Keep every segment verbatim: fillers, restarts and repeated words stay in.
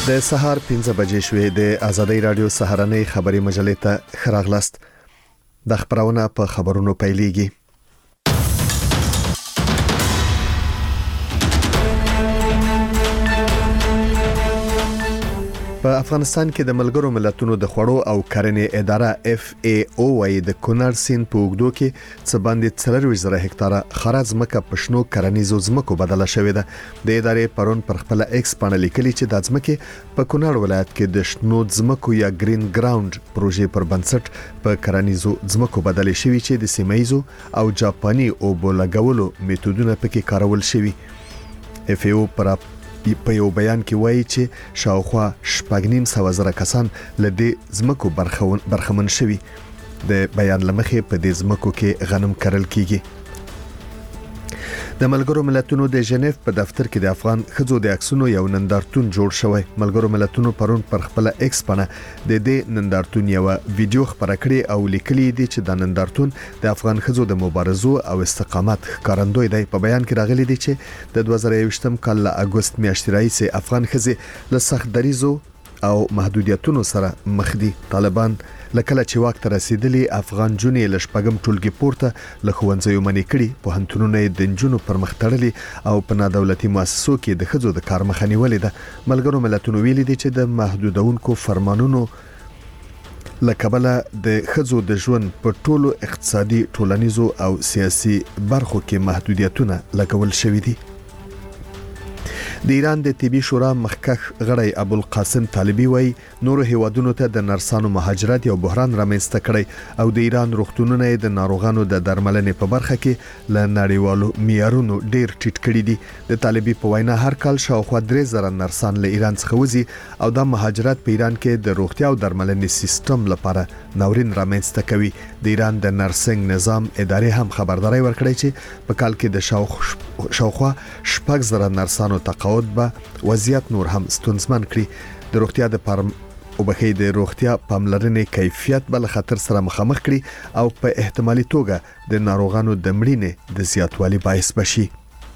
د سهار پنځه بجې شوې. د ازادۍ رادیو سهارنۍ خبري مجلې ته خراغلاست. د خبرونه په خبرونو پیلېږي. په افغانستان کې د ملګرو ملتونو د خوړو او کرنې اداره اف ای او وايي د کونړ سیند په اوږدو کې څه باندې څلور زره هکتاره خړه ځمکه په شنو کرنیزو ځمکو بدله شوې ده. د ادارې پرون پر خپل ایکس باندې لیکلي چې د ځمکې په کونړ ولایت کې د شنو ځمکو یا گرین ګراوند پروژې پر بنسټ په کرنیزو ځمکو بدلې شوې چې د سیمایزو او جاپاني اوبو لګولو میتودونه پکې کارول شوي. اف ای او پر په یو بیان کې وایي چې شاوخوا شپږ نیم سوه زره کسان له دې ځمکو برخمن شوي. د بیان لمخې په دې ځمکو کې غنم کرل کیږي. د ملګرو ملتونو د ژنیف په دفتر کې د افغان ښځو د عکسونو یو نندارتون جوړ شوی. ملګرو ملتونو پرون پر خپل ایکس باندې د دې نندارتون یو ویډیو خبره کړې او لیکلي دي چې د نندارتون د افغان ښځو د مبارزو او استقامت ښکارندوی دی. په بیان کې راغلي دي چې د دوه زره یوویشتم کال له اګوست میاشتې راهیسې افغان ښځې له سخت دریزو او محدودیتونو سره مخ دي. طالبان لکه چې واک ته رسیدلی افغان جونې له شپږم ټولګي پورته له ښوونځیو منې کړي. پوهنتونونه د نجونو پر مخ تړلي او په نادولتي مؤسسو کې د ښځو د کار مخه نیولې ده. ملګرو ملتونو ویلي دي چې د محدودونکو فرمانونو لکبله د ښځو د ژوند په ټولو اقتصادي، ټولنیزو او سیاسي برخو کې محدودیتونه لګول شوي دي. د ایران د طبي شورا مخکښ غړی ابوالقاسم طالبي وایي نورو هیوادونو ته د نرسانو مهاجرت یو بحران رامنځته کړی او د ایران روغتونونه د ناروغانو د درملنې په برخه کې له نړیوالو معیارونو ډیر ټیټ کړي دي. د طالبي په وینا هر کال شاوخوا درې زره نرسان له ایران څخه وځي او دا مهاجرت په ایران کې د روغتیا او درملنې سیستم لپاره ناورین رامنځته کوي. د ایران د نرسنګ نظام ادارې هم خبرداري ورکړې چې په کال کې د شاوخوا شپږ زره نرسانو تقاعد به وضعیت نور هم ستونزمن کړي. د روغتیا د پرم او بخې د روغتیا پاملرنې کیفیت بل خطر سره مخامخ کړي او په احتمالي توګه د ناروغانو د مړینې د زیاتوالي باعث بشي.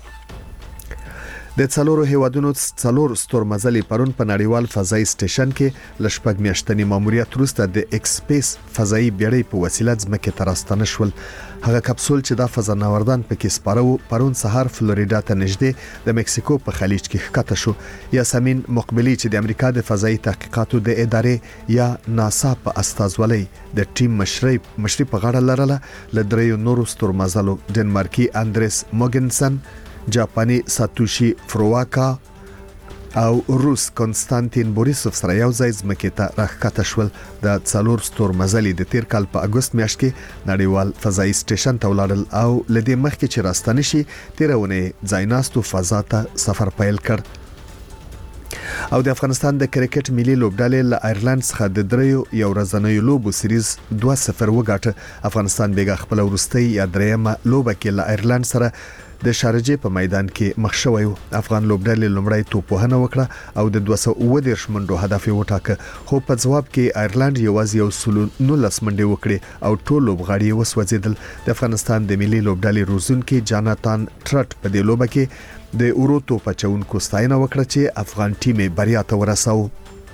د څلورو هیوادونو څلور ستورمزلي پرون په نړیوال فضایي سټیشن کې لشپږ میاشتنی ماموریت وروسته د ایکسپیس فضایي بیړۍ په وسیله ځمکې ته راستنه شول. هغه کپسول چې دا فضانوردان پکې سپارو پرون سهار فلوریدا ته نږدې د مکسیکو په خلیج کې ښکته شو. یاسمین مقبلی چې د امریکا د فضایي تحقیقاتو د ادارې یا ناسا په استازولۍ د ټیم مشري مشري په غاړه لرله له دریو نورو ستورمزلو ډنمارکي اندریس موګنسن، جاپاني ساتوشي فرواکا او روس کنستانتین بوریسوف سره یو ځای ځمکې ته راښکته شول. د څلور ستورمزلي د تیر کال په اګوست میاشت کې نړیوال فضایي سټیشن ته ولاړل او لدې مخکې چې راستنه شي تیرونه ځایناستو فضا ته سفر پیل کړ. او د افغانستان د کرکټ ملي لوبډلې له آیرلند څخه د دریو یو ورځنیو لوبو سریز دوه صفر وګاټه. افغانستان بیګه خپل وروستۍ یا دریمه لوبه کې له آیرلند سره د شارجې په میدان کې مخ شوی و. افغان لوبډلې لومړی توپوهنه وکړه او د دوه سوه اووه دېرش منډو هدف یې وټاکه، خو په ځواب کې آیرلند یوازې یو سل نولس منډې وکړې او ټول لوبغاړي یې وسوځېدل. د افغانستان د ملي لوبډلې روزونکي جاناتان ټرټ په دې لوبه کې د اوروتو پچونکو ستاینه وکړه چې افغان ټیم بریا ته ورساو.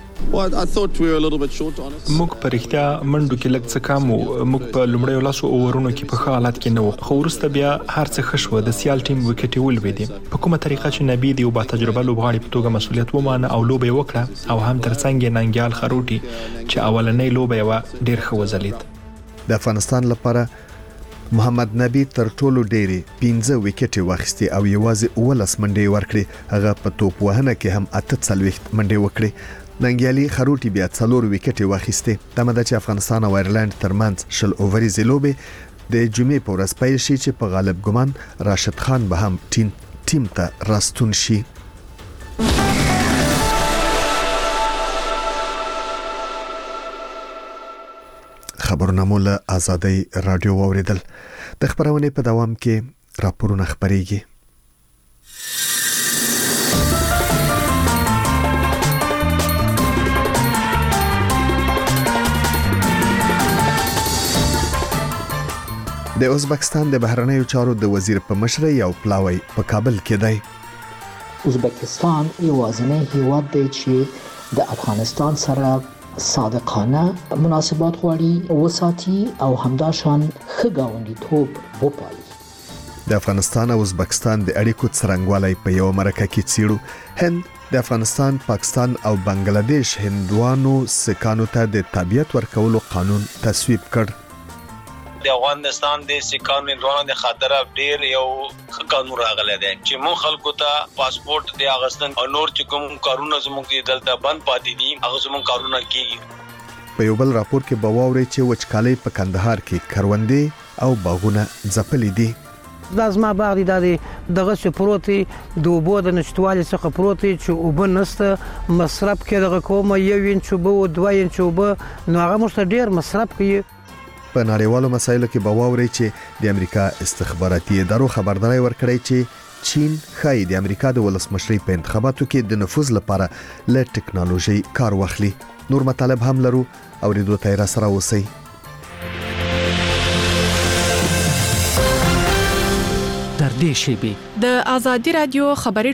موږ په رښتیا منډو کې لږ څه کم وو. موږ په لومړیو لاسو اوورونو کې په ښه حالت کې نه وو، خو وروسته بیا هر څه ښه شوه. د سیال ټیم وکټې ولوېدې. په کومه طریقه چې نبي د یو با تجربه لوبغاړي په توګه مسؤلیت ومانه او لوبه یې وکړه او هم ترڅنګ یې ننګیال خروټي چې اولنۍ لوبه یې وه ډېر ښه وځلید. د افغانستان لپاره محمد نبی تر ټولو ډېری پنځه وکټې واخیستې او یوازې اوولس منډې ورکړې. هغه په توپ وهنه کې هم اته څلوېښت منډې وکړې. ننګیالي خروټي بیا څلور وکټې واخیستې. تمه ده چې افغانستان او آیرلند ترمنځ شل اووريزې لوبې د جمعې په ورځ پیل شي چې په غالب ګمان راشد خان به هم ټیم ټیم ته راستون شي. خبرونه مو له ازادۍ رادیو واوریدل. د خبرونې په دوام کې راپورونه خبرېږي. د ازبکستان د بهرنیو چارو د وزیر په مشرۍ یو پلاوی په کابل کې دی. ازبکستان یوازینی هیواد دی چې د افغانستان سره صادقانه مناسبات غواړي وساتي او همداشان ښه ګاونډیتوب وپالي. د افغانستان او ازبکستان د اړیکو څرنګوالی په یو مرکه کې څیړو. هند د افغانستان، پاکستان او بنگلاديش هندوانو سکانو ته د تابعیت ورکولو قانون تصویب کړ. د افغانستان د سکانو هندوانو د خاطر ډیر یو قانون راغلی دی چې مون خلکو ته پاسپورت د اغستن او نور چې کوم کارونه زموږ دلته بند پاتې دي هغه زموږ کارونه کیږي. په یو بل راپور کې بواوري چې وچکالي په کندهار کې کروندې او باغونه ځپلي دي. دا زما باغ دی د دغه سپروتي د وبو د نشټوالي څخه پروتي چې وب نسته مصرف کې دغه کومه یو انچ وب او دوه انچ وب نو هغه مست ډیر مصرف کوي. په نړیوالو مسایلو کې بواوري چې د امریکا استخباراتي ادارو خبرداري ورکړی چې چین خای د امریکا د ولسمشرۍ په انتخاباتو کې د نفوذ لپاره له ټکنالوژي کار واخلي. نور مطالب هم لرو او ریډیو تایرا سره اوسئ. در دې شیبې د آزادي رادیو خبري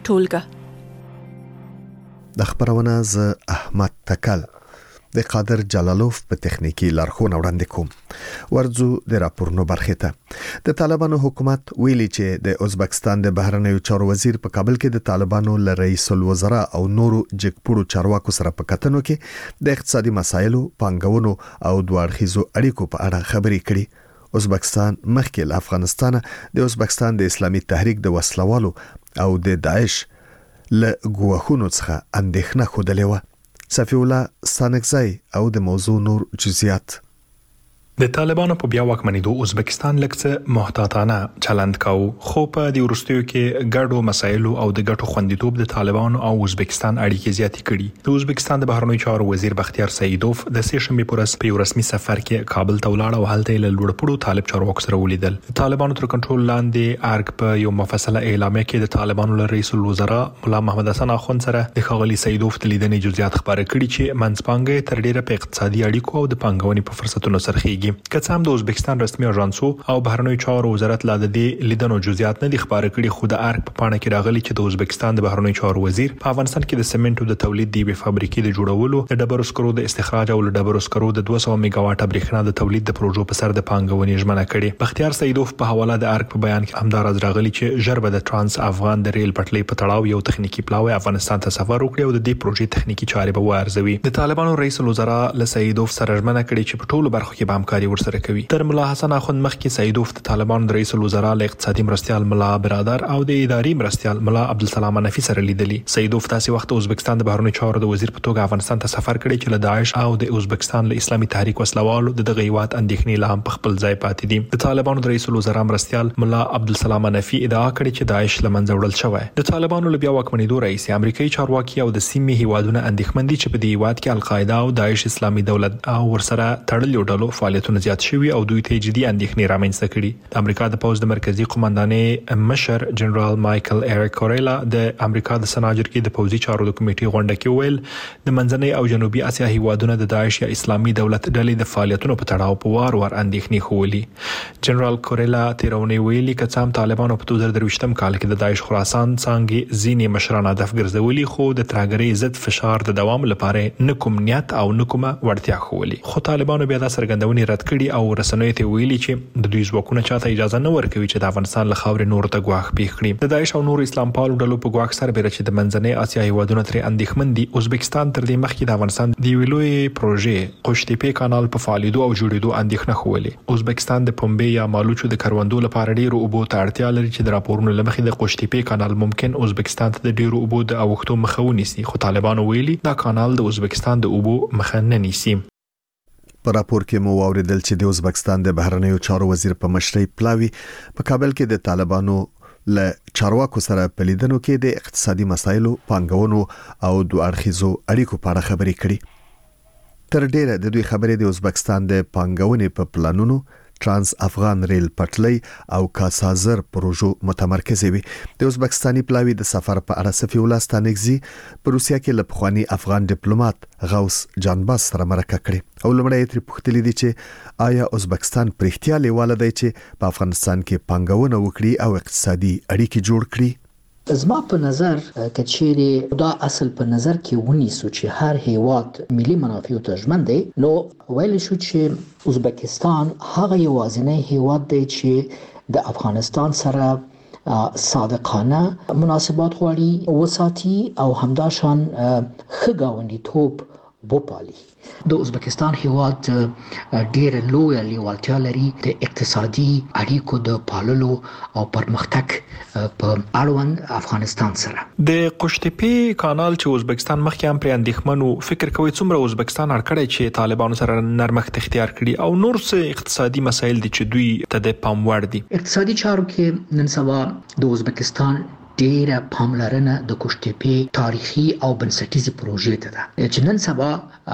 ټولګه د خبرونه ز احمد تکل د قادر جلالوف په تخنیکی لارښوونه وړاندې کوم. ورځو د راپورونو برخه ته. د طالبانو حکومت ویلي چې د ازبکستان د بهرنیو چارو وزیر په کابل کې د طالبانو ل رئیس الوزرا او نورو جګپوړو چارواکو سره په کتنو کې د اقتصادي مسایلو، پانګونو او دوه اړخیزو اړیکو په اړه خبرې کړي. ازبکستان مخکې له افغانستان د ازبکستان د اسلامي تحریک د وسلوالو او د داعش له ګواښونو څخه اندېښنه خوده و. صفی الله سانکزای او د موضوع نور جزئیات. د طالبانو په بیا واکمنېدو ازبکستان لکه محتاطانه چلند کاو، خو په د ورستیو کې ګډو مسایلو او د ګټو خوندیتوب د طالبانو او ازبکستان اړیکې زیاتې کړي. د ازبکستان د بهرنیو چارو وزیر بختیار سعیدوف د سه شنبه پر ورځ په رسمي سفر کې کابل ته ولاړ او هلته له لوړپوړو طالب چارواکو سره ولیدل. د طالبانو تر کنټرول لاندې ارګ په یو مفصله اعلامیه کې د طالبانو له رئیس الوزرا مولا محمد حسن اخوند سره د ښاغلي سعیدوف د لیدنې جزئیات خبره کړي چې منځپانګه تر ډیره په اقتصادي اړیکو او د پانګونې په فرصتونو سره که څه هم د ازبکستان رسمي اژانسو او بهرنیو چارو وزارت لا د دې لیدنو جزئیات نه دي خبره کړي، خو د ارګ په پاڼه کې راغلي چې د ازبکستان د بهرنیو چارو وزیر په افغانستان کې د سیمنټو د تولید دی به فابریکې د جوړولو، د ډبرو سکرو د استخراج او د ډبرو سکرو د دوه سوه میگا واټه برېښنا د تولید د پروژو په سر د پانګونې ژمنه کړي. بختیار سعیدوف په حواله د ارګ په بیان کې همدارز راغلي چې ژر به د ترانس افغان د ریل پټلۍ په تړاو یو تخنیکی پلاوی افغانستان ته سفر وکړي او د دې پروژې تخنیکی چارې به وارزوي. د طالبانو رئیس الوزرا له سعیدوف سره ژمنه کړې چې په ټولو برخو کې به همکاري ورسره کوي. تر مولا حسن اخوند مخکې سعیدوف د طالبانو د رئیس الوزرا له اقتصادي مرستيال ملا برادر او د اداري مرستيال ملا عبدالسلام حنفي سره لیدلي. سعیدوف تاسو وخت ازبکستان د بهرنیو چارو د وزیر په توګه افغانستان ته سفر کړی چې له داعش او د ازبکستان له اسلامي تحریک وسلوالو د دغه هیواد اندېښنې لا هم په خپل ځای پاتې دي. د طالبانو د رئیس الوزرا مرستيال ملا عبدالسلام حنفي ادعا کړې چې داعش له منځه وړل شوی. د طالبانو له بیا واکمنېدو رئیس امریکایي چارواکي او د سیمې هیوادونو اندېښمن دي چې په دې هیواد کې القاعده او داعش اسلامي دولت او ورسره تړلې ډلو فعالیتونه زیات شوي او دوی ته جدي اندېښنې رامنځته کړي. د امریکا د پوز د مرکزی قومندانۍ مشر جنرال مایکل ایریک کوريلا د امریکا د سناجر کې د پوزي چارو د کمیټې غونډه کې ویل د منځنۍ او جنوبي اسیا هیوادونو د داعش یا اسلامي دولت ډلې د فعالیتونو په تړاو په وار وار اندېښنې خولي. جنرال کوريلا تیرونی ویلي چې څام طالبانو په دوه زره درویشتم کال کې د داعش خراسان څنګه ځینې مشران هدف ګرځولي، خو د ترهګرۍ ضد فشار د دوام لپاره نه کوم نیت او نه کومه وړتیا خولي. خو طالبانو بیا د سرګندونې رد کړي او رسنیو ته ویلي چې د دوی ځواکونه چاته اجازه نه ورکوي چې د افغانستان له خاورې نور ته ګواښ پیښ کړي. د داعش او نور اسلام پالو ډلو په ګواښ سره بیره چې د منځنۍ اسیا هیوادونو ترې اندېښمن دي. ازبکستان تر دې مخکې د افغانستان د یوې لویې پروژې قوشتېپې کانال په فعالیدو او جوړېدو اندېښنه ښولې. ازبکستان د پنبې یا مالوچو د کروندو لپاره ډېرو اوبو ته اړتیا لري چې د راپورونو له مخې د قوشتېپې کانال ممکن ازبکستان ته د ډېرو اوبو د اوښتو مخه ونیسي، خو طالبانو ویلي دا کانال د ازبکستان د اوبو مخه نه نیسي. په راپور کې مو واوریدل چې د ازبکستان د بهرنیو چارو وزیر په مشرۍ پلاوی په کابل کې د طالبانو له چارواکو سره په لیدنو کې د اقتصادي مسایلو، پانګونو او دوه اړخیزو اړیکو په اړه خبرې کړي. تر ډیره د دوی خبرې د ازبکستان د پانګونې په پلانونو، ترانس افغان ریل پټلۍ او کاسازر پروژو متمرکز وي. د ازبکستاني پلاوی د سفر په اړه صفی الله ستانکزي په روسیا کې له پخوانی افغان ډیپلوماټ غوث جانباز سره مرکه کړې او لمړی تر پوښتنې دي چې آیا ازبکستان پرېختیا لیواله دی چې په افغانستان کې پانګونه وکړي او اقتصادي اړیکې جوړ کړي. زما په نظر کچېری دا اصل په نظر کې ونیسو چې هر هیواد ملي منافع ته ژمن دی، نو ویل شو چې ازبکستان هغه یوازینی هیواد دی چې د افغانستان سره صادقانه مناسبات غواړي وساتي او همداشان ښه ګاونډیتوب وپالي. د ازبکستان هیواد ډېر لوی لیوالتیا لري د اقتصادي اړیکو د پاللو او پرمختګ په اړوند افغانستان سره. د قشتېپې کانال چې ازبکستان مخکې هم پرې اندېښمنو، فکر کوي څومره ازبکستان اړکړی چې طالبانو سره نرمښت اختیار کړي او نور څه اقتصادي مسایل دي چې دوی ته د پام وړ دي؟ اقتصادي چارو کې نن سبا د ازبکستان ډیره پاملرنه د قشتېپې تاریخي او بنسټیزي پروژې ته ده چې نن سبا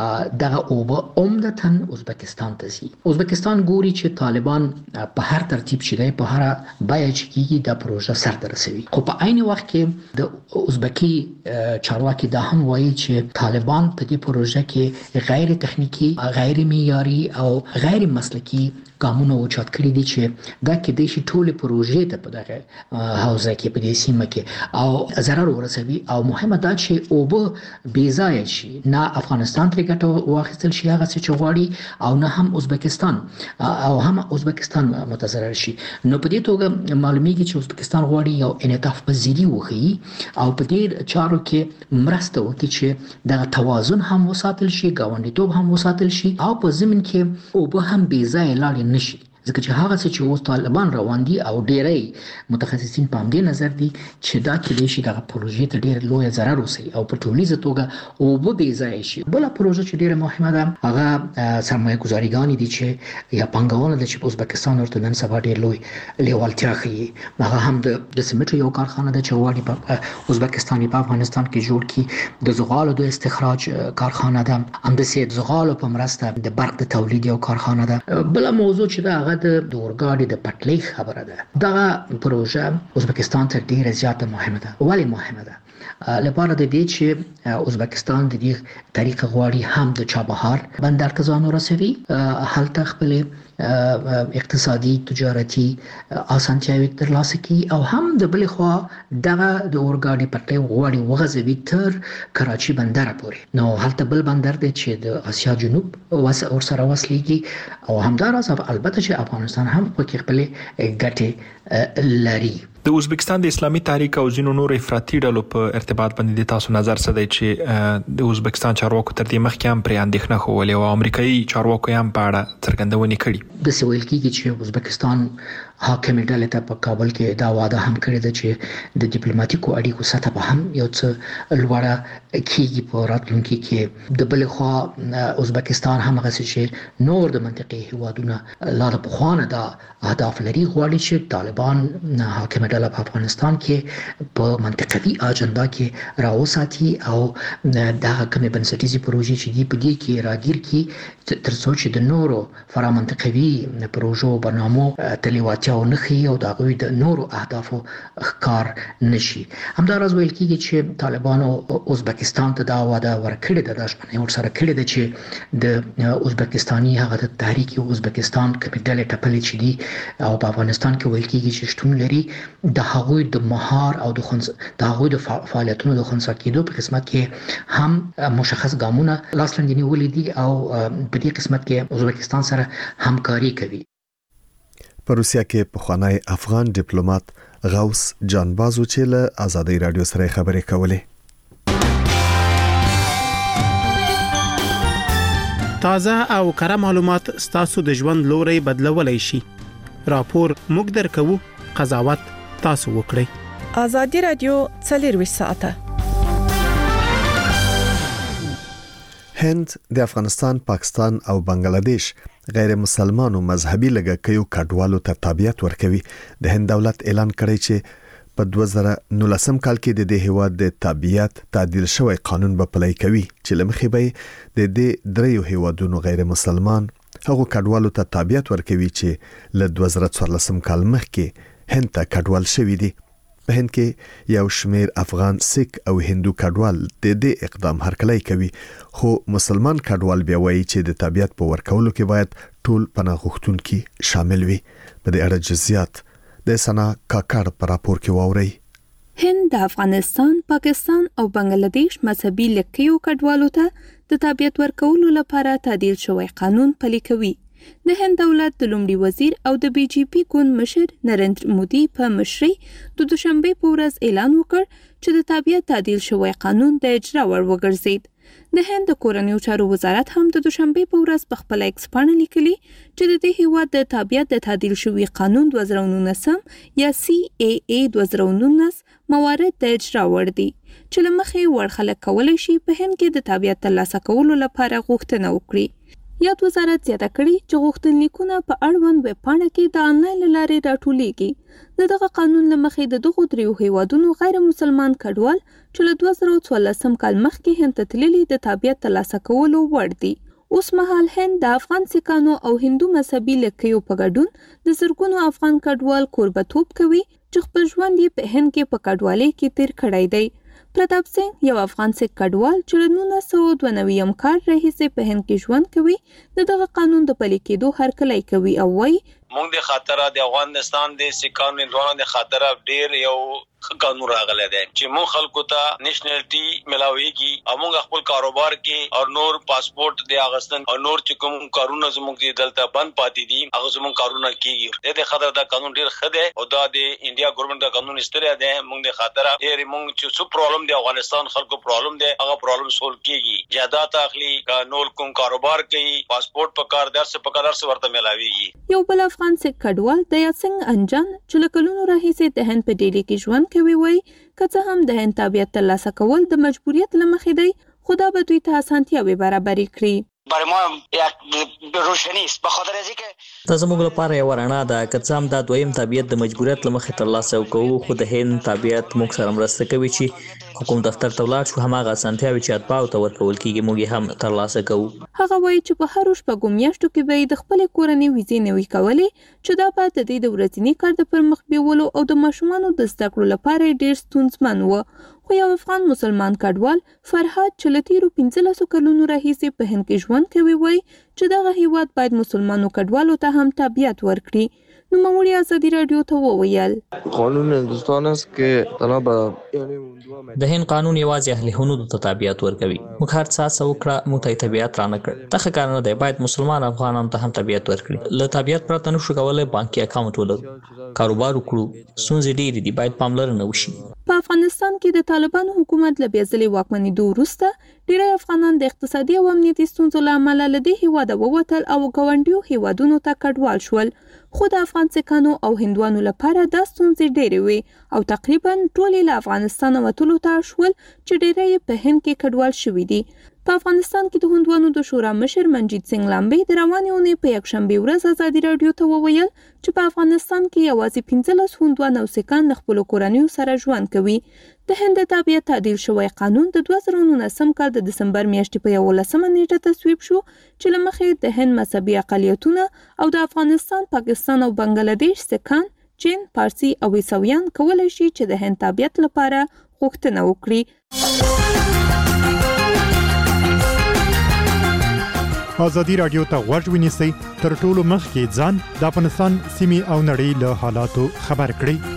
دغه اوبه عمدتاً ازبکستان ته ځي. ازبکستان ګوري چې طالبان په هر ترتیب چې دی په هر بیه چې کېږي دا پروژه سرته رسوي، خو په عین وخت کې د ازبکی چارواکي دا هم وایي چې طالبان په دې پروژه کې غیر تخنیکی، غیر معیاري او غیر مسلکي ګامونه اوچت کړي دي چې دا کې د شي ټوله پروژې ته په دغه حوزه کې په دې سیمه کې او ضرر ورسوي. او مهمه دا چې اوبه بې ځایه شي، نه افغانستان ترې ګټه واخیستل شي هغه څه چې غواړي او نه هم ازبکستان او هم ازبکستان متضرر شي. نو په دې توګه معلومیږي چې ازبکستان غواړي یو انعطاف پذیری وښيي او په دې چارو کې مرسته وکړي چې دغه توازن هم وساتل شي، ګاونډیتوب هم وساتل شي او په ضمن کې اوبه هم بې ځایه لاړې نشي. ځکه چې هغه څه چې اوس طالبان روان دي او ډېری متخصصین په همدې نظر دي چې دا کېدای شي دغه پروژې ته ډېر لوی ضرر ورسوي او په ټولیزه توګه اوبه بې ځایه شي. بله پروژه چې ډېره مهمه ده هغه سرمایه ګزاریګانې دي چې یا پانګونه ده چې ازبکستان ورته نن سبا ډېر لوی لیوالتیا ښیي. هغه هم د سمنټو یو کارخانه ده چې غواړي په ازبکستان په افغانستان کې جوړ کړي، د زغالو د استخراج کارخانه ده، همداسې د زغالو په مرسته د برق د تولید یو کارخانه ده. بله موضوع چې ده د اورګاډي د پټلۍ خبره ده. دغه پروژه ازبکستان ته ډیره زیاته مهمه ده. ولی مهمه ده؟ لپاره د دې چې ازبکستان د دې طریقه غواړي هم د چابهار بندر ته ځان ورسوي، هلته خپل اقتصادي تجارتي اسانتیاوي ترلاسه کړي او هم د بلې خوا دغه د اورګاډي پټلۍ غواړي وغځوي تر کراچي بندر پورې. نو هلته بل بندر دی چې د اسیا جنوب ورسره وصلېږي او همداراز البته چې افغانستان هم پکې خپل ګټې لري. د ازبکستان د اسلامي تحریک او ځینو نور افراطي ډلو په ارتباط باندې تاسو نظر څه دی چې د ازبکستان چارواکو تر دې مخکې هم پرې اندېښنه ښولې او امریکایي چارواکو هم په اړه څرګندونې کړي؟ د سویل کېږي چې ازبکستان حاکمې ډلې ته په کابل کې دا وعده هم کړې ده چې د ډیپلوماټیکو اړیکو سطح به هم یو څه لوړه کېږي په راتلونکي کې. د بلې خوا ازبکستان هم هغسې چې نور د منطقې هیوادونه لا د پخوانه دا اهداف لري، غواړي چې طالبان حاکمه ډله په افغانستان کې په منطقوي اجنډا کې راوساتي او دغه کومې بنسټیزې پروژې چې دي په دې کې راګیر کړي تر څو چې د نورو فرامنطقوي پروژو برنامو ته لیوالتیا ونښيي او د هغوی د نورو اهدافو ښکار نشي. همداراز ویل کېږي چې طالبانو ازبکستان ته دا وعده ورکړې ده، دا ژمنه ورسره کړې ده چې د ازبکستاني هغه د تحریک ازبکستان کومې ډلې ټپلې چې دي او په افغانستان کې ویل کېږي چې شتون لري، د هغوی د مهار او د خنث د هغوی د فعالیتونو د خنثی کېدو په قسمت کې هم مشخص ګامونه لاس لاندې نیولي دي او په دې قسمت کې ازبکستان سره همکاري کوي. په روسیا کې پخوانی افغان ډیپلوماټ غوث جانبازو چې له آزادۍ رادیو سره خبرې کولې. تازه او کره معلومات ستاسو د ژوند لوري بدلولای شي. راپور موږ درکو، قضاوت تاسو وکړئ. آزادۍ رادیو څلور ساعته. هند د افغانستان، پاکستان او بنگلاديش غیر مسلمانو مذهبي لږکیو کډوالو ته تابعیت ورکوي. د هند دولت اعلان کړی چې په دوه زره نولسم کال کې د دې هیواد د تابعیت تعدیل شوی قانون به پلی کوي چې لمخې به د دې دریو هیوادونو غیر مسلمان هغو کډوالو ته تابعیت ورکوي چې له دوه زره څوارلسم کال مخکې هند ته کډوال شوي دي. په هند کې یو شمیر افغان، سیک او هندو کډوال د دې اقدام هرکلی کوي، خو مسلمان کډوال بیا وایي چې د تابعیت په ورکولو کې باید ټول پناه غوښتونکي شامل وي. په دې اړه جزئیات د سنا کاکړ په راپور کې واورئ. هند د افغانستان، پاکستان او بنگلاديش مذهبي لکیو کډوالو ته د تابعیت ورکولو لپاره تعدیل شوی قانون پلي کوي. د هند دولت د لومړي وزیر او د بي جي پي ګوند مشر نریندر مودي په مشرۍ د دوشنبه په ورځ اعلان وکړ چې د تابعیت تعدیل شوی قانون د اجرا وړ وګرځید. د هند د کورنیو چارو وزارت هم د دوشنبه په ورځ په خپل ایکس پاڼه لیکلي چې د دې هیواد د تابعیت د تعدیل شوی قانون دوه زره نولس یا سی ای ای دوه زره نولس موارد د اجرا وړ دي چې لمخې وړ خلک کولای شي په هند کې د تابعیت ترلاسه کولو لپاره غوښتنه وکړي. یاد وزارت زیاته کړي چې غوښتنلیکونه په اړوند ویب پاڼه کې د انلاین لارې راټولیږي. د دغه قانون لمخې د دغو دریو هیوادونو غیر مسلمان کډوال چې له دوه زره څوارلسم کال مخکې هند ته تللي د تابعیت ترلاسه کولو وړ دي. اوس مهال هند د افغان سیکانو او هندو مذهبي لکیو په ګډون د زرګونو افغان کډوال کوربتوب کوي چې خپل ژوند یې په هند کې په کډوالۍ کې تیر کړی دی. پرتاپ سنگ یو افغان سیک کډوال چې له نولس سوه دوه نوي کال راهیسې په هند کې ژوند کوي د دغه قانون د پلي کېدو هرکلی کوي او وایي مونږ د خاطره د افغانستان د سیکانو دوه د خاطره ډیر یو قانون راغلی دی چې مون خلکو ته نېشنلټي ملاويږي او موږ خپل کاروبار کې او نور پاسپورت د اغستن او نور چې کوم کارونه زموږ د دلته بند پاتې دي هغه زموږ کارونه کیږي. د خاطر دا قانون ډیر ښه دی او دا د انډیا ګورنمنت دا قانون استری دی. موږ د خاطر ډیر موږ چې څو پرابلم دی افغانستان خلکو پرابلم دی هغه پرابلم سول کیږي. جادات اخلي نور کوم کاروبار کوي پاسپورت په کار درس په کار درس ورته ملاويږي. یو بل افغان سیک کډوال د یاسنګ انجان چې له کلونو راهیسې د هند په ډیلی کې ژوند کوي وایي که څه هم د هند تابعیت ترلاسه کول د مجبوریت له مخې دی خو دا به دوی ته اسانتیاوې برابرې کړي. برای ما یک روشنی است به خاطر از اینکه دا زموږ لپاره یو رڼا ده که څه هم دا دویم تابعیت د مجبوریت له مخې ترلاسه کوو خو د هند تابعیت موږ سره مرسته کوي چې حکومت دفتر ته ولاړ شو هماغه اسانتیاوې چې اتباعو ته ورکول کیږي موږ یې هم ترلاسه کوو. هغه وایي چې په هرو شپږو میاشتو کې به یې د خپلې کورنۍ ویزې نوي کولې چې دا به د دې د ورځني کار د پرمخ بیولو او د ماشومانو د زده کړو لپاره ډېر ستونزمن و. خو یو افغان مسلمان کډوال فرهاد چې له تیرو پنځلسو کلونو راهیسې په هند کې ژوند کوي وایي چې دغه هیواد باید مسلمانو کډوالو ته هم تابعیت ورکړي. نوموړي ازادي راډیو ته وویل قانون هندوستان است که طلب د هند قانون یوازې اهل هنود ته تابعیت ورکوي. موږ هر څه څه وکړه موږ ته تابعیت رانه کړ. دغه کار نه دی باید مسلمان افغانانو ته هم تابعیت ورکړي. له تابعیت پرته نشو کولی بانکي اکاونټ ولرو کاروبار وکړو. ستونزې ډېرې دي باید پاملرنه وشي. په افغانستان کې د طالبانو حکومت له بیا ځلې واکمنېدو وروسته ډېری افغانان د اقتصادي او امنیتي ستونزو له امله له دې هیواده ووتل او ګاونډیو هیوادونو ته کډوال شول. خو د افغان سیکانو او هندوانو لپاره دا ستونزې ډېرې وې او تقریبا ټولې له افغانستانه وتلو ته شول چې ډېری یې په هند کې کډوال شوي دي. په افغانستان کې د هندوانو د شورا مشر منجیت سنگ لامبې د روانې اونۍ په یکشنبې ورځ ازادي راډیو ته وویل چې په افغانستان کې یوازې پنځلس هندوان او سیکان د خپلو کورنیو سره ژوند کوي. د هند د تابعیت تعدیل شوی قانون د دوه زره نولسم کال د دسمبر میاشتې په یولسمه نیټه تصویب شو چې له مخې د هند مذهبي اقلیتونه او د افغانستان، پاکستان او بنگلاديش سیکان، چین، پارسي او عیسویان کولی شي چې د هند تابعیت لپاره غوښتنه وکړي. ازادي راډیو ته غوږ ونیسئ تر ټولو مخکې ځان د افغانستان سیمې او نړۍ له حالاتو خبر کړئ.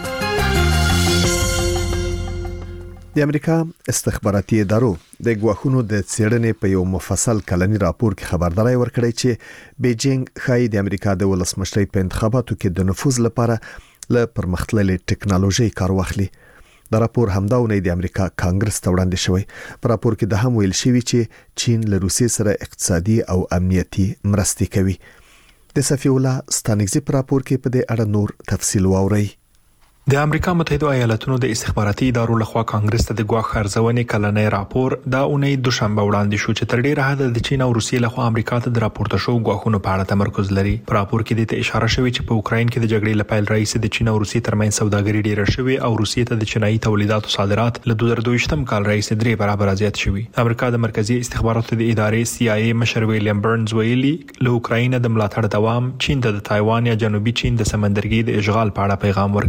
د امریکا استخباراتي ادارو د ګواښونو د څېړنې په یو مفصل کلنی راپور کې خبرداري ورکړې چې بیجینګ ښایي د امریکا د ولسمشرۍ په انتخاباتو کې د نفوذ لپاره له پرمختللې ټکنالوژي کار واخلي. دا راپور همداونه د امریکا کانګرس ته وړاندې شوی. په راپور کې د هم ویل شوی چې چین له روسیې سره اقتصادي او امنیتي مرستې کوي. د صفی الله ستانګزي په راپور کې په دې اړه نور تفصیل واوري. د امریکا متحده ایالاتونو د استخباراتي ادارو لخوا کانګرس ته د ګواښ ارزونې کلنی راپور دا اونۍ دوشنبه وړاندې شو چې تر ډیره حده د چین او روسیې لخوا امریکا ته د راپورته شو ګواښونو په اړه تمرکز لري. په راپور کې د اشاره شوی چې په اوکراین کې د جګړې لپاره رئیس د چین او روسیې ترمنځ سوداګري ډیره شوې او روسیې ته د چینایي تولیداتو صادرات له دوه زره دوه کال رئیس درې برابر زیات شوي. امریکا د مرکزی استخباراتو د ادارې سی آی ای مشر ویلیام برنز ویلي له اوکراین د ملاتړ دوام چین ته د تایوان یا جنوبي چین د سمندرګي د اشغال په اړه پیغام ورکوي.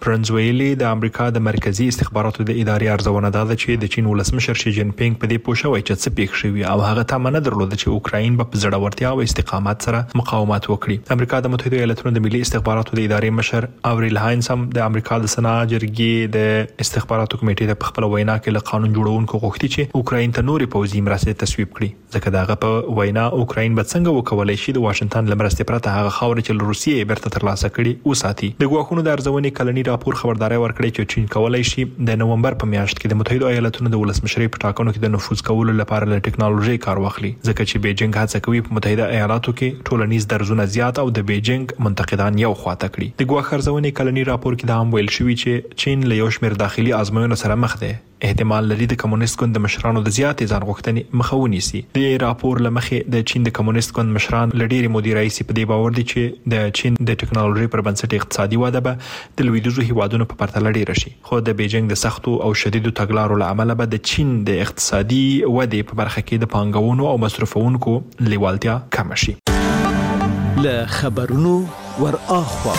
پرنزویلی د امریکا د مرکزی استخباراتو د ادارې ارزونه ده چې د چین ولسمشر شي جین پینګ په دې پوښوي چې څه پیښ شوی او هغه تمه نه درلوده چې اوکراین په زړورتیا او استقامت سره مقاومت وکړي. امریکا د متحده ایالاتونو د ملي استخباراتو د ادارې مشر اوريل هاینز هم د امریکا د سنا جرګې د استخباراتو کمیټې د خپل وینا کې له قانون جوړونکو غوښتي چې اوکراین ته نوري پوځي مرستې تصویب کړي ځکه دغه په وینا اوکراین به څنګه وکولای شي د واشنگټن لمرستې پرته هغه خاور چې روسیې بیرته ترلاسه کړي وساتي. د غواخونو د ارزونې کلنی راپور خبرداري ورکړي چې چین کولای شي د نومبر په میاشت کې د متحده ایالاتونو د ولسمشرۍ په ټاکنو کې د نفوذ کولو لپاره له ټکنالوژي کار واخلي ځکه چې بیجینګ هڅه کوي په متحده ایالاتو کې ټولنیز درزونه زیات او د بیجینګ منتقدان یو خواته کړي. د غواخ ارزونې کلنی راپور کې دا هم ویل شوی چې چین له یو شمېر داخلي آزموینو سره مخ ده. احتمال لري د کمونیست ګوند د مشرانو د زیاتې ځان غوښتنې مخه ونیسي. د راپور لمخې د چین د کمونیست ګوند مشران لډيري مدیرای سي په دې باور دي چې د چین د ټکنالوژي پر بنسټ اقتصادي واده به د لویدیځو هیوادونو په پرتله ډیر شي. خو د بیجینګ د سختو او شدیدو تګلارو لامل به د چین د اقتصادي ودې په برخه کې د پانګونو او مصرفونکو لیوالتیا کم شي. له خبرونو ور اخوا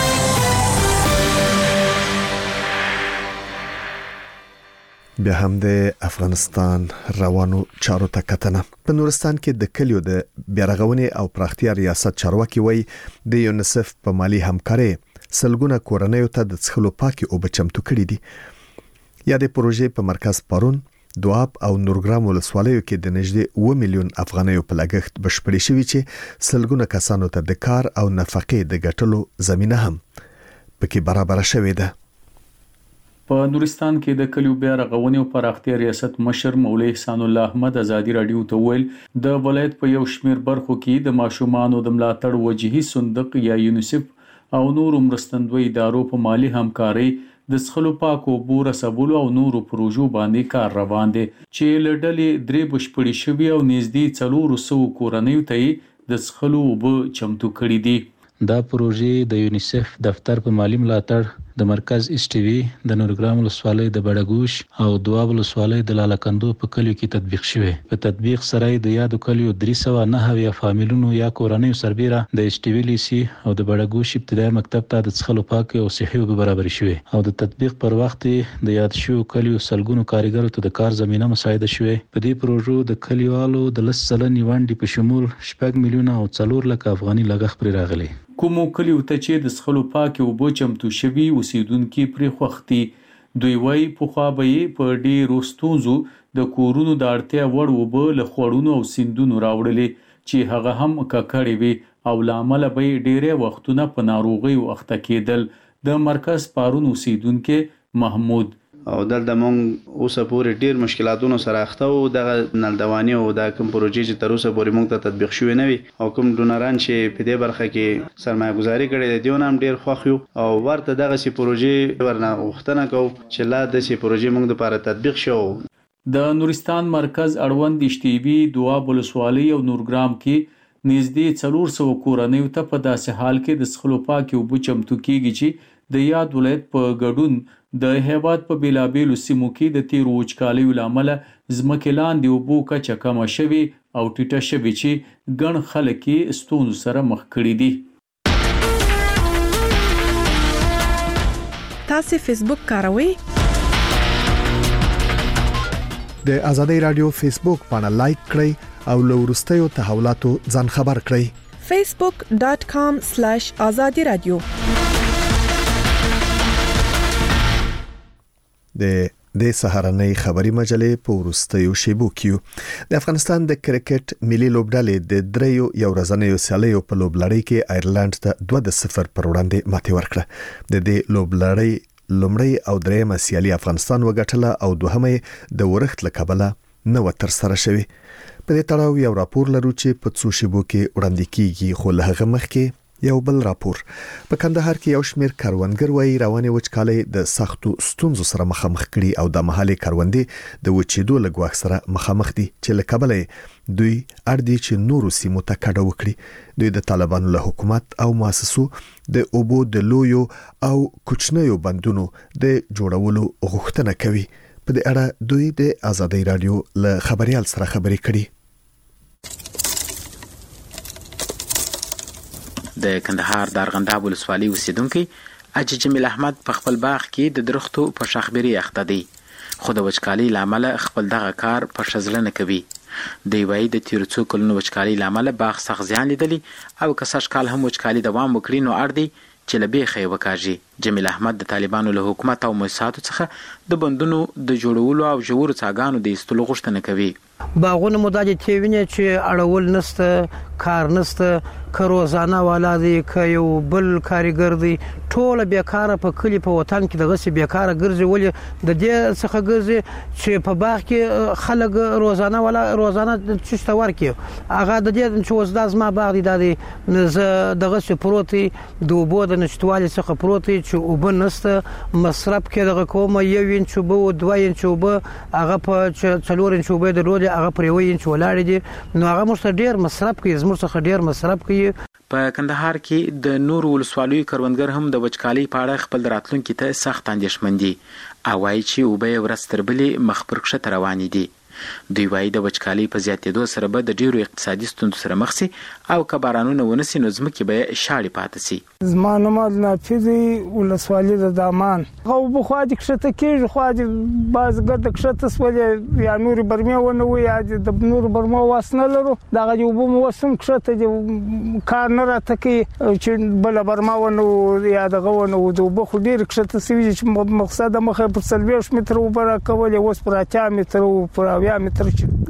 بیا هم د افغانستان روانو چارو ته کتنه. په نورستان کې د کلیو د بیارغونې او پراختیا ریاست چارواکي وای د یونیسف په مالی همکاري سلګونه کورنیو ته د څښلو پاکي او بچمتو کړي دي. یا د پروژې په مرکز پرون دواب او نورګرام ولسوالیو کې د نږدې اوه میلیون افغانیو په لګښت بشپړې شوې چې سلګونه کسانو ته د کار او نفقې د ګټلو زمينه هم پکې برابر شوې ده. په نورستان کې د کلیو بیا رغونې او پراختیا ریاست مشر مولوی احسان الله احمد ازادي رادیو ته ویل د ولایت په یو شمېر برخو کې د ماشومانو د ملاتړ وجهي صندوق یا یونیسف او نور مرستندوی ادارو په مالی همکاري د څښلو پاکو اوبو رسولو او نورو پروژو باندې کار روان دي چې له ډلې درې بشپړې شوي او نږدې څلور سوه کورنیو ته د څښلو اوبه چمتو کړي دي. دا پروژې د یونیسف دفتر په مالی ملاتړ د مرکز اس ټي وی د نورګرام ولسوالۍ د بڑګوش او دواب ولسوالۍ د لالکندو په کلیو کې تطبیق شوه. په تطبیق سره د یادو کلیو درې سوه نهه اویا فامیلونو یا کورنیو سربیره د اس ټي وی لیسي او د بڑګوش ابتدایي مکتب ته د څښلو پاک او صحي اوبه برابر شوه او د تطبیق پر وخت د یاد شو کلیو سلګونو کارګرو ته د کار زمينه مساعده شوه. په دې پروژو د کلیوالو د لس سلنې ونډې په شمول شپږ میلیونه او څلور لک افغاني لګښت پرې راغلي. کومو کلیو ته چې د څښلو پاکي اوبه چمتو شوي اوسیدونکي پرې خوښتي. دوی وايي پخوا به یې په ډېرو ستونزو د کورونو د اړتیا وړ اوبه له خوړونو او سیندونو راوړلې چې هغه هم ککړې وي او له امله به یې ډېری وختونه په ناروغیو اخته کېدل. د مرکز پارون اوسیدونکي محمود او دلته مونږ اوسه پورې ډیر مشکلاتونو سره اخته وو. دغه نلدواني او د کوم پروژې چې تر اوسه پورې مونږ ته تطبیق شوې نه وي او کوم ډونران چې په دې برخه کې سرمایه گذاري کړې دي دیونه هم ډیر خوښ یو او ورته دغه سي پروژې ورنه غوښتنه کوو چې لا د سي پروژې مونږ لپاره تطبیق شو. د نورستان مرکز اړوند اشتیبي دواب ولسوالۍ او نورګرام کې نږدې څلور سوه کورنیو ته په داسې حال کې د څښلو پاکي اوبه چمتو کیږي چې د یاد ولایت په ګډون د هیواد په بیلابیلو سیمو کې د تیرو وچکالیو له امله ځمکې لاندې اوبو کچه کمه شوې او ټیټه شوې چې ګڼ خلک یې ستونزو سره مخ کړي دي. تاسو فیسبوک کاروئ؟ د ازادي رادیو فیسبوک باندې لایک کړئ او له وروستیو تحولاتو ځان خبر کړئ. facebook dot com slash azadi radio د د سهارنۍ خبري مجلې په وروستیو شیبو کې د افغانستان د کرکټ ملي لوبډلې د دریو یو ورځنیو سیالیو په لوبلړۍ کې آیرلند ته دوه د صفر پر وړاندې ماتې ورکړه. د دې لوبلړۍ لومړی او دریمه سیالي افغانستان وګټله او دوهمه د ورښت لکبله نو تر سره شوه. په دې تړاو یو راپور لرو چې په څو شیبو کې وړاندې کیږي خو له هغه مخکې یو بل راپور. په کندهار کې یو شمېر کاروانګر وایي رواني وچکالۍ د سختو ستونزو سره مخامخ کړي او د محلي کاروندې د وچېدو له ګواښ سره مخامخ دي چې له کبله دوی اړ دي چې نورو سیمو ته کډه وکړي. دوی د طالبانو له حکومت او مؤسسو د اوبو د لویو او کوچنیو بندونو د جوړولو غوښتنه کوي. په دې اړه دوی د ازادي رادیو له خبريال سره خبرې کړي. د کندهار د ارغنداب ولسوالۍ اوسیدونکو اجي جمیل احمد په خپل باغ کې د درختو په شاخبري اخته دی خو د وچکالي لامل خپل دغه کار په شزله نه کوي دی وایي د تیر څو کلونو وچکالي لامل باغ سخت زیان لیدلی او که سږ کال هم وچکالي دوام وکړي نو اړ دی چې له بیخه یې وکاږي جمیل احمد د طالبانو له حکومت او مؤسساتو څخه د بندونو د جوړولو او ژورو څاګانو د ایستلو غوښتنه کوي باغونه مداجه تیوینه چې اړول نسته کار نسته که روزانه والا دی که یو بل کاریګر دی ټول بیکاره په کلی په وطن کې دغه سي بیکاره ګرځي ولې د دې څخه ګرځي چې په باغ کې خلک روزانه والا روزانه چشته ورکی هغه د دې چې وزداز ما باغ دی د ز دغه سي پروتي د وبو د نشټوالي څخه پروتي چې وب نسته مصرف کې دغه کومه یو انچ وب او دوه انچ وب هغه په څلور انچ وب د روډ هغه پر یو انچ ولاړ دي نو هغه مست ډیر مصرف کوي زموږ څخه ډیر مصرف کوي په کندهار کې د نور ولسوالیو کروندګر هم د وچکالي په اړه خپل راتلونکي ته سخت اندېښمن دي او وايي چې اوبه ورځ تر بلې مخ پر کښته روانې دي دوی وايي د وچکالي په زیاتېدو سره به د ډیرو اقتصادي ستونزو سره مخ شي او که بارانونه ونسي نو ځمکې به شاړې پاتې شي زما نوم نافذي ولسوالي د دامان او بخوا د کښته کېږي خو د بازګر د کښته سولې یا نور برمه ونه وي یا د نور برمه واسنه لرو دغه یو بو موسم کښته د کار نه راته کې چې بل برمه ونه یا دغه ونه د بخو ډیر کښته سوي چې مقصد مخه پر سلويش متر وبره کول اوس پر اته متر او پر اویا متر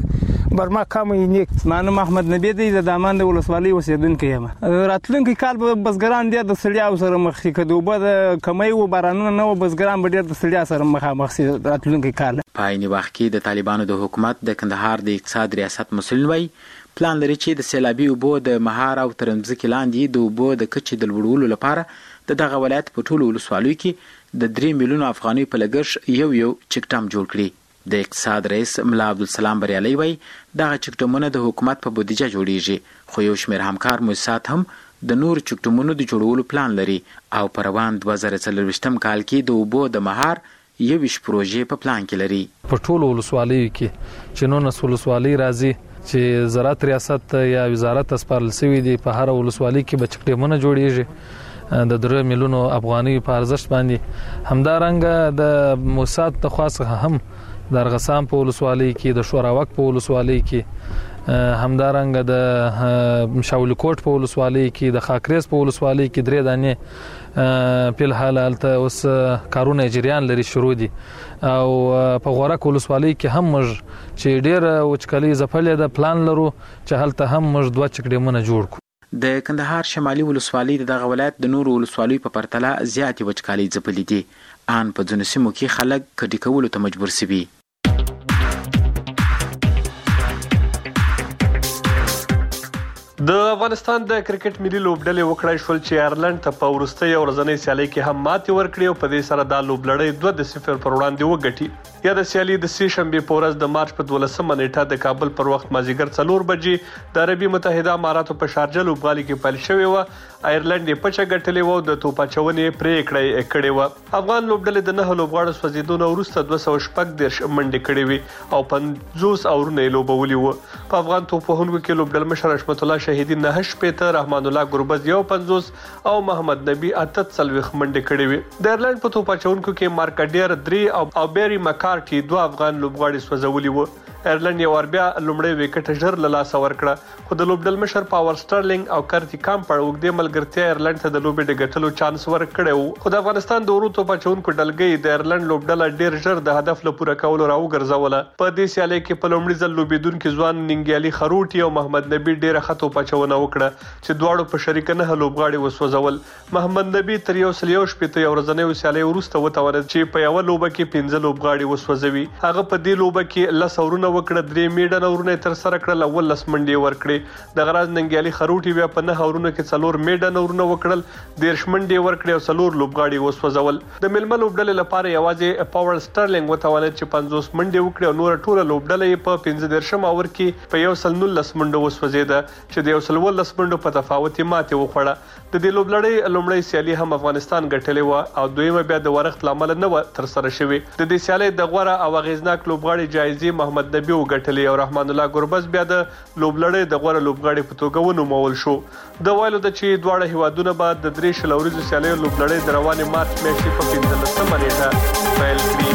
چې برما کمې نیک مانو محمد نبی دی د دامان د ولسوالۍ اوسیدونکی یم راتلونکي کال به بزګران ډېر د سړیا سره مخ شي که د اوبه د کمی و بارانونه نه و بزګران به ډېر د سړیا سره مخامخ شي راتلونکي کال په عین وخت کې د طالبانو د حکومت د کندهار د اقتصاد ریاست مسؤل وایي پلان لري چې د سیلابي اوبو د مهار او تر مځکې لاندې د اوبو د کچې د لوړولو لپاره د دغه ولایت په ټولو ولسوالیو کې د درې میلیونو افغانۍ په لګښت یو یو چک ډام جوړ کړي د اقتصاد رئیس ملا عبدالسلام بریالي وایي دغه چک ډامونه د حکومت په بودیجه جوړیږي خو یو شمېر همکار مؤسسات هم د نور چک ډامونو د جوړولو پلان لري او په روان دوه زره څلرویشتم کال کې د اوبو د مهار یویش پروژې په پلان کې لري په ټولو ولسوالیو کې چې نو نس ولسوالۍ راځي چې زراعت ریاست یا وزارت سپارل شوی دی په هر ولسوالۍ کې به چک ډامونه جوړیږي د درې میلیونو افغانۍ په ارزښت باندې همدارنګه د مؤسسات د خاصه هم د ارغسان په ولسوالۍ کې د شوراوک په ولسوالۍ کې همدارنګه د مشاول کوټ په ولسوالۍ کې د خاکریز په ولسوالۍ کې درې دانې په الحال الته اوس کارونه جریان لري شروع دي او په غورک ولسوالۍ کې هم موږ چې ډېر وچکالي زپلې د پلان لرو چې هلته هم موږ دوه چک ډامونه جوړ کړو د کندهار شمالي ولسوالۍ دغه ولایت د نورو ولسوالیو په پرتله زیاتې وچکالي ځپلې دي ان په ځینو سیمو کې خلک کډې کولو ته مجبور شوي د افغانستان د کرکټ ملي لوبډلې وکړای شول چې ایرلند ته په وروستۍ ورځنۍ سیالۍ کې هم ماتې ورکړې او په دې سره دا لوبډلې دوه د صفر پر وړاندې وګټي یا د سیالۍ د سې شنبې په ورځ د مارچ په دولسمه نیټه د کابل پر وخت مازیګر څلور بجې د عربي متحده اماراتو په شارجه لوبغالي کې پیل شوې و ایرلند یې پچه ګټلې و د توپاچونې پرې کړې کړې و افغان لوبډلې د نه لوبغاړو سوځیدونو وروسته دوه سوه شپږ دېرش منډې کړې وې او پنځوس اورونه یې لوبولي وو په افغان توپوهونکو کې لوبډل مشر حشمت الله شهیدي نه شپېته رحمان الله ګربز یو پنځوس او محمد نبی اته څلوېښت منډې کړې وې د ایرلند په توپاچونکو کې مارکډیر درې او بیری مکارټي دوه افغان لوبغاړي سوځولي وو ایرلند یو ور بیا لومړی وکټ ژر له لاسه ورکړه خو د لوبډل مشر پاور سټرلینګ او کرتی کامپر وګړي ملګرتیا ایرلند ته د لوبې د ګټلو چانس ورکړو خو د افغانستان د ورو توپاچونکو ډلګي د ایرلند لوبډل ډیر ژر د هدف لپاره پوره کولو راوګرځوله په دې سیالۍ کې په لومړي ځل لوبیدونکو ځوان ننګیالي خروټي او محمد نبی ډیره خطو پچونه وکړه چې دواړو په شریک نه لوبغاړي وسوځول محمد نبی تر یو سل یو شپته یو ورځنۍ سیالۍ وروسته وتاوند چې په یو لوبه کې پنځه لوبغاړي وسوځوي هغه په دې لوبه کې لس اورونه وکړه درې میډن اورونه تر سره کړل اول لس منډي ورکړي د غراز ننګیالي خروټي بیا په نه اورونه کې څلور میډن اورونه وکړل دیرش منډي ورکړي او څلور لوبغاړي وسوځول د ململ لوبډلې لپاره یوازې پاور سټرلینګ وتاوند چې پنځوس منډي وکړي او نور ټوله لوبډلې په پنځه دیرشم اور کې په یو سل نولس منډو وسوځیده چې د یو سل ولس منډو په تفاوت ماته وخوړه د دې لوبلړۍ لومړی سیالي هم افغانستان ګټلې و او دویمه بیا د ورښت لامل نه و تر سره شوې د دې سیالۍ د غوړه او غیزناک لوبغاړي جایزې محمد نبی جلبي وګټلې او رحمان الله ګربز بیا د لوبلړۍ د غوړه لوبغاړي په توګه ونومول شو. د ویلو د چې دواړه هیوادونه بعد د درې شلوريزو سیالیو لوبلړۍ د روانې مارچ میاشتې په پنځلسمه نیټه پیل کړي.